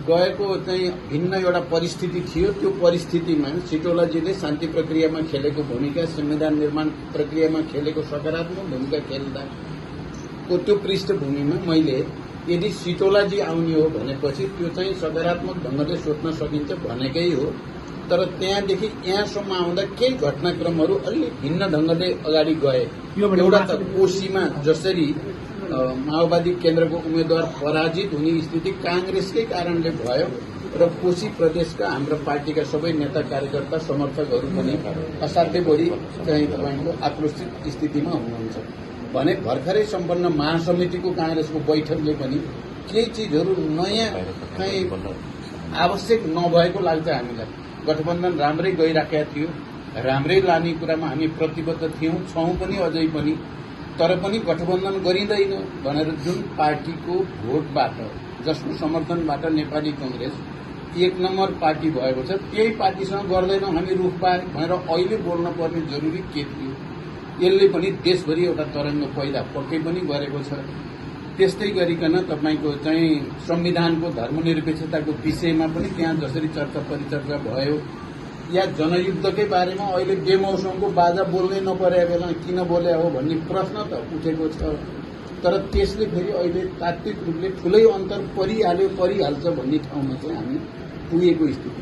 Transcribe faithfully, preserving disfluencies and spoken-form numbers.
गएको चाहिँ भिन्न एउटा परिस्थिति थियो। त्यो परिस्थितिमा सिटोलाजीले शान्ति प्रक्रियामा खेलेको भूमिका, संविधान निर्माण प्रक्रियामा खेलेको सकारात्मक भूमिका खेल्दाको त्यो पृष्ठभूमिमा मैले यदि सिटोलाजी आउने हो भनेपछि त्यो चाहिँ सकारात्मक ढंगले सोच्न सकिन्छ भनेकै हो। तर त्यहाँदेखि यहाँसम्म आउँदा केही घटनाक्रमहरू अलि भिन्न ढंगले अगाडि गए। एउटा त कोशीमा जसरी माओवादी केन्द्रको उम्मेद्वार पराजित हुने स्थिति कांग्रेसकै कारणले भयो र कोशी प्रदेशका हाम्रो पार्टीका सबै नेता कार्यकर्ता समर्थकहरू पनि असाध्यै बढी चाहिँ तपाईको आक्रोशित स्थितिमा हुनुहुन्छ भने भर्खरै सम्पन्न महासमितिको कांग्रेसको बैठकले पनि केही चिजहरू नयाँ चाहिँ आवश्यक नभएको लाग्छ हामीलाई। गठबन्धन राम्रै गइराखेको थियो, राम्रै लाने कुरामा हामी प्रतिबद्ध थियौं, छौं पनि अझै पनि। तर पनि गठबन्धन गरिँदैन भनेर जुन पार्टीको भोटबाट, जसको समर्थनबाट नेपाली कांग्रेस एक नम्बर पार्टी भएको छ, त्यही पार्टीसँग गर्दैनौं हामी रुखपात भनेर अहिले बोल्न पर्ने जरुरी के थियो? यसले पनि देशभरि एउटा तरंग पैदा पक्कै पनि गरेको छ। त्यस्तै गरिकन तपाईको चाहिँ संविधानको धर्मनिरपेक्षताको विषयमा पनि त्यहाँ जसरी चर्चा परिचर्चा भयो, या जनयुद्धकै बारेमा अहिले बेमौसमको बाजा बोल्नै नपरे बेला किन बोले हो भन्ने प्रश्न त उठेको छ। तर त्यसले फेरि अहिले तात्विक रूपले ठूलै अन्तर परिहाल्यो परिहाल्छ भन्ने ठाउँमा चाहिँ हामी पुगेको स्थिति